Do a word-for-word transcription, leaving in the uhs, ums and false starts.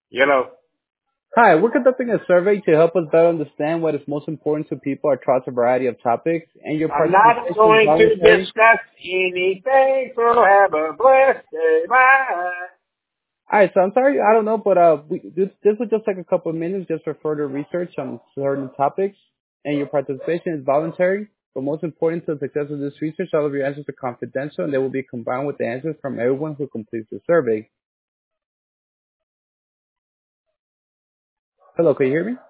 You know, Hi, we're conducting a survey to help us better understand what is most important to people across a variety of topics, and your I'm not participation is going to voluntary. discuss anything, so have a blessed day. Bye. All right, so I'm sorry, I don't know, but uh, we, this, this would just take a couple of minutes just for further research on certain topics, and your participation is voluntary. But most important to the success of this research, all of your answers are confidential, and they will be combined with the answers from everyone who completes the survey. Hello, can you hear me?